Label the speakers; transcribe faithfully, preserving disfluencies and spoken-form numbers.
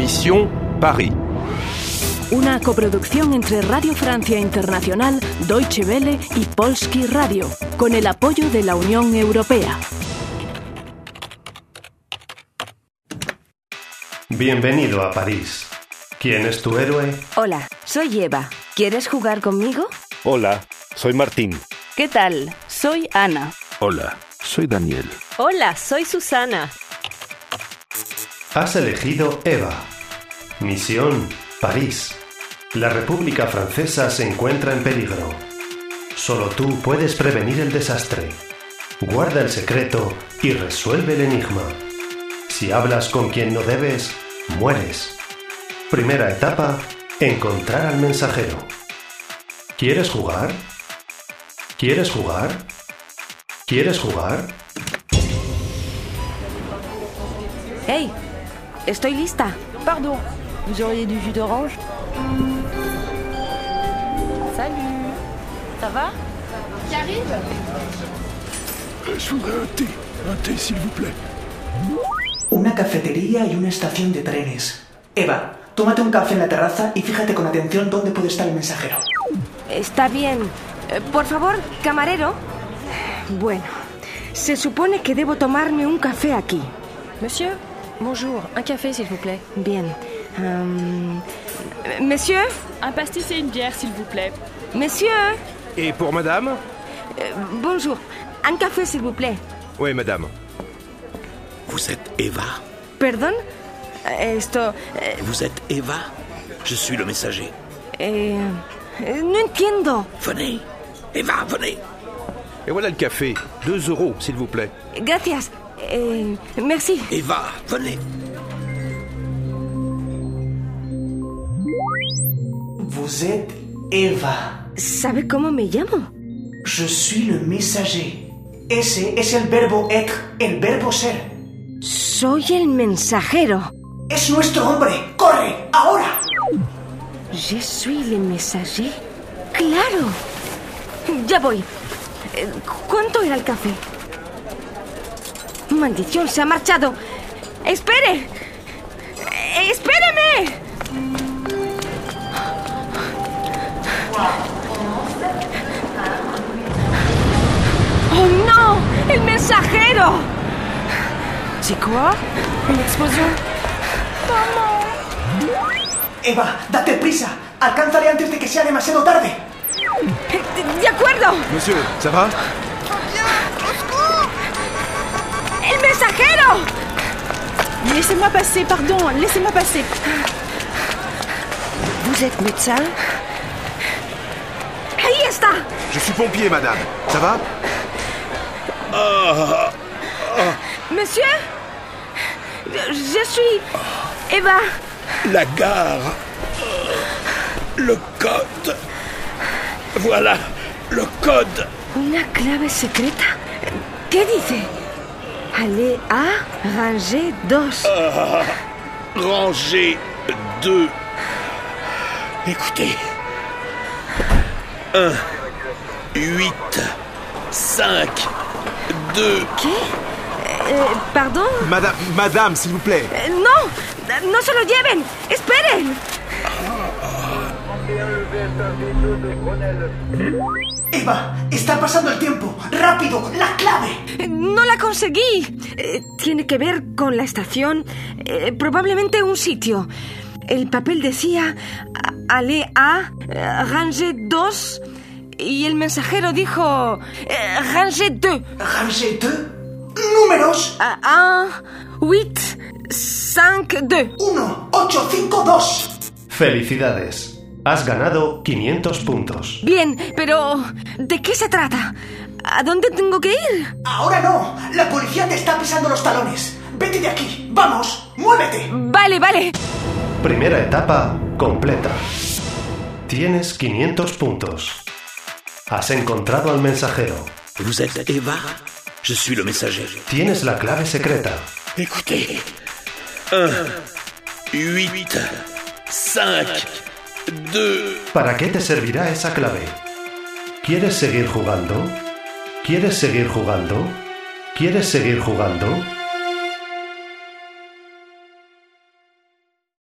Speaker 1: Mission Paris.
Speaker 2: Una coproducción entre Radio Francia Internacional, Deutsche Welle y Polski Radio, con el apoyo de la Unión Europea.
Speaker 3: Bienvenido a París. ¿Quién es tu héroe?
Speaker 4: Hola, soy Eva. ¿Quieres jugar conmigo?
Speaker 5: Hola, soy Martín.
Speaker 6: ¿Qué tal? Soy Ana.
Speaker 7: Hola, soy Daniel.
Speaker 8: Hola, soy Susana.
Speaker 3: Has elegido Eva. Misión París. La República Francesa se encuentra en peligro. Solo tú puedes prevenir el desastre. Guarda el secreto y resuelve el enigma. Si hablas con quien no debes, mueres. Primera etapa, encontrar al mensajero. ¿Quieres jugar? ¿Quieres jugar? ¿Quieres jugar?
Speaker 4: Hey, estoy lista.
Speaker 6: Pardon, vous auriez du jus d'orange? Salut, ça va?
Speaker 9: Qui arrive?
Speaker 7: euh, Je voudrais un thé, un thé s'il vous plaît.
Speaker 10: Una cafetería y una estación de trenes. Eva, tómate un café en la terraza y fíjate con atención dónde puede estar el mensajero.
Speaker 4: Está bien. Eh, por favor, camarero. Bueno, se supone que debo tomarme un café aquí.
Speaker 8: Monsieur, bonjour, un café s'il vous plaît.
Speaker 4: Bien. Um, monsieur?
Speaker 6: Un pastis et une bière, s'il vous plaît.
Speaker 4: Monsieur?
Speaker 1: Et pour madame?
Speaker 4: Euh, bonjour, un café s'il vous plaît.
Speaker 1: Oui, madame.
Speaker 7: Vous êtes Eva?
Speaker 4: Pardon? Esto... eh,
Speaker 7: Vous êtes Eva? Je suis le messager.
Speaker 4: eh, eh, no entiendo.
Speaker 7: Venez, Eva, venez.
Speaker 1: Et voilà le café. Deux euros, s'il vous plaît.
Speaker 4: Gracias. Eh, merci.
Speaker 7: Eva, venez.
Speaker 10: Vous êtes Eva.
Speaker 4: ¿Sabe cómo me llamo?
Speaker 10: Je suis le messager. Ese es el verbo être, el verbo ser.
Speaker 4: Soy el mensajero.
Speaker 10: ¡Es nuestro hombre! ¡Corre! ¡Ahora!
Speaker 4: Je suis le messager. ¡Claro! Ya voy. Eh, ¿Cuánto era el café? ¡Maldición! ¡Se ha marchado! ¡Espere! Eh, ¡Espéreme! ¡Oh, no! ¡El mensajero!
Speaker 6: C'est quoi? Une explosion?
Speaker 10: Eva, date prisa. Alcánzale antes de que sea demasiado tarde.
Speaker 4: ¡De acuerdo!
Speaker 1: Monsieur, ça va?
Speaker 4: ¡El mensajero!
Speaker 6: Laissez-moi passer, pardon, laissez-moi passer.
Speaker 4: ¿Vous êtes médecin? ¡Ahí está!
Speaker 1: Je suis pompier, madame. Ça va?
Speaker 4: Monsieur? Je suis Eva.
Speaker 7: La gare. Le code. Voilà, le code.
Speaker 4: ¿Una clave secreta? ¿Qué dice? Allez à rangée deux.
Speaker 7: Ah, rangée deux. Écoutez. un, huit, cinq, deux.
Speaker 4: ¿Qué? Eh, ¿Pardon?
Speaker 1: Madame, madame, s'il vous plaît.
Speaker 4: Eh, ¡No! ¡No se lo lleven! ¡Esperen!
Speaker 10: Eva, está pasando el tiempo. ¡Rápido! ¡La clave!
Speaker 4: ¡No la conseguí! Eh, tiene que ver con la estación. Eh, probablemente un sitio. El papel decía Allez à rangée deux y el mensajero dijo eh, rangée deux.
Speaker 10: ¿Rangée deux? ¡Números!
Speaker 4: un, huit, cinq, deux.
Speaker 10: uno, ocho, cinco, dos.
Speaker 3: Felicidades. Has ganado quinientos puntos.
Speaker 4: Bien, pero ¿de qué se trata? ¿A dónde tengo que ir?
Speaker 10: Ahora no. La policía te está pisando los talones. Vete de aquí. Vamos, muévete.
Speaker 4: Vale, vale.
Speaker 3: Primera etapa completa. Tienes quinientos puntos. Has encontrado al mensajero.
Speaker 7: Vous êtes Eva? Je suis le messager.
Speaker 3: Tienes la clave secreta.
Speaker 7: Écoutez. un, huit, cinq, deux.
Speaker 3: ¿Para qué te servirá esa clave? ¿Quieres seguir jugando? ¿Quieres seguir jugando? ¿Quieres seguir jugando?